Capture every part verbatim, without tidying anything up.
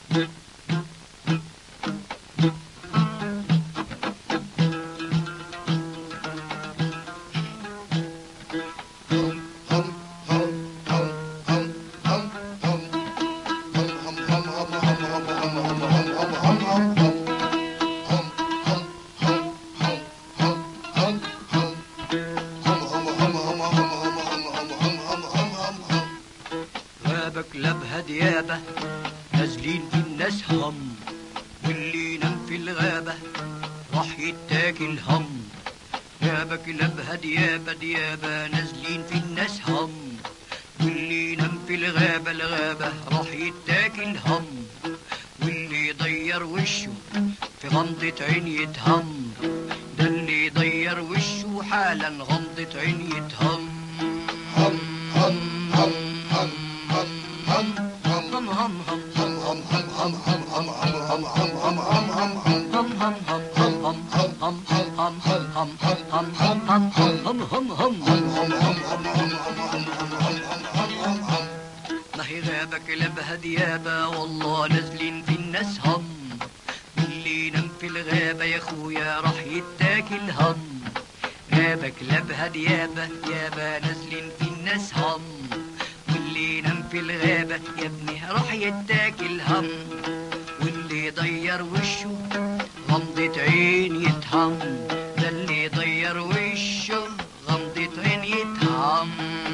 لبها ديابة نازلين في الناس هم، واللي ينام في الغابة راح يتاكل هم. غابك لبها ديابة ديابة نازلين في الناس هم، واللي ينام في الغابة الغابة راح يتاكل هم. واللي يضير وشه في غمضة عين يتهم، ده اللي يضير وشه حالا غمضة عين يتهم. هم هم هم هم هم هم ما هي غابك لبها ديابة والله نازلين في الناس هم، واللي ينام في الغابة يا خويا راح يتاكل هم. غابك لبها ديابة ديابة نازلين في الناس هم، واللي ينام في الغابة يا ابني راح يتاكل هم. واللي يضير وشه غمضة عين يتهم، ده اللي يضير وشه غمضة عين يتهم.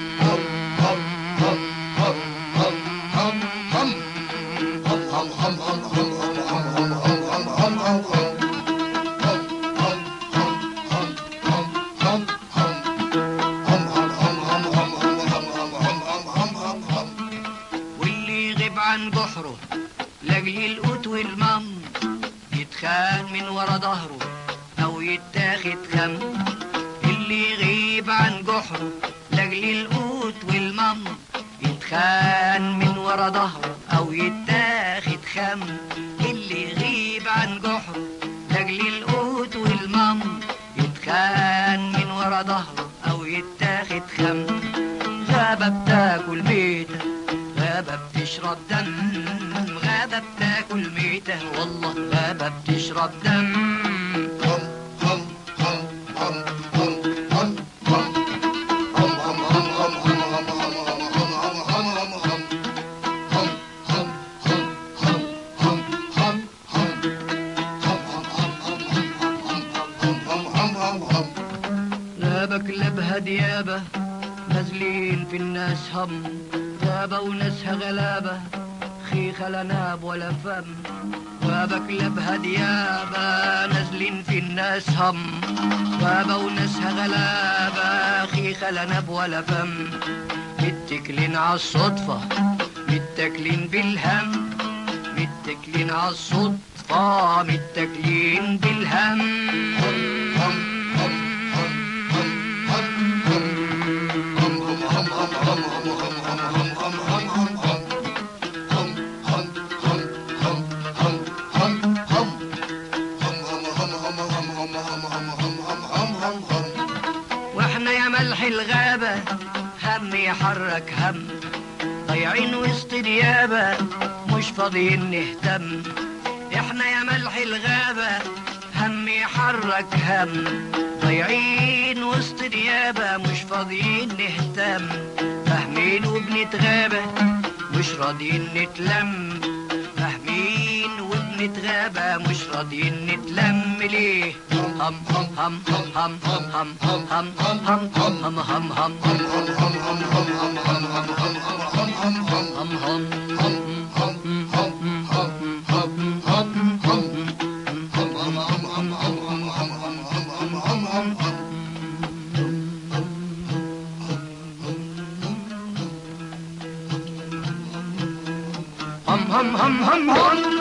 واللي يغيب عن جحره لاجل القوت والمم، يتخان من ورا ظهره او يتاخد خم. اللي يغيب عن جحره لاجل القوت والمم، يتخان من ورا ظهره او يتاخد خم. اللي يغيب عن جحره لاجل القوت والمم، يتخان من ورا ظهره او يتاخد خم. غابة بتاكل ميتة غابة بتشرب دم، غابة بتاكل ميتة والله غابة بتشرب دم. غابك لبها ديابة نازلين في الناس هم، غابة وناسها غلابة خيخة لا ناب ولا فم. غابك لبها ديابة نازلين في الناس هم، غابة وناسها غلابة خيخة لا ناب ولا فم. متكلين عالصدفة متكلين بالهم، متكلين عالصدفة متكلين بالهم. واحنا يا ملح الغابة هم يحرك هم، ضايعين وسط ديابة مش فاضيين نهتم. احنا يا ملح الغابة هم يحرك هم، ضايعين وسط ديابة مش فاضيين نهتم. فاهمين وبنتغابة مش راضيين نتلم، فاهمين وبنتغابة مش راضيين نتلم ليه؟ هم هم هم هم هم هم هم هم هم هم هم هم هم هم هم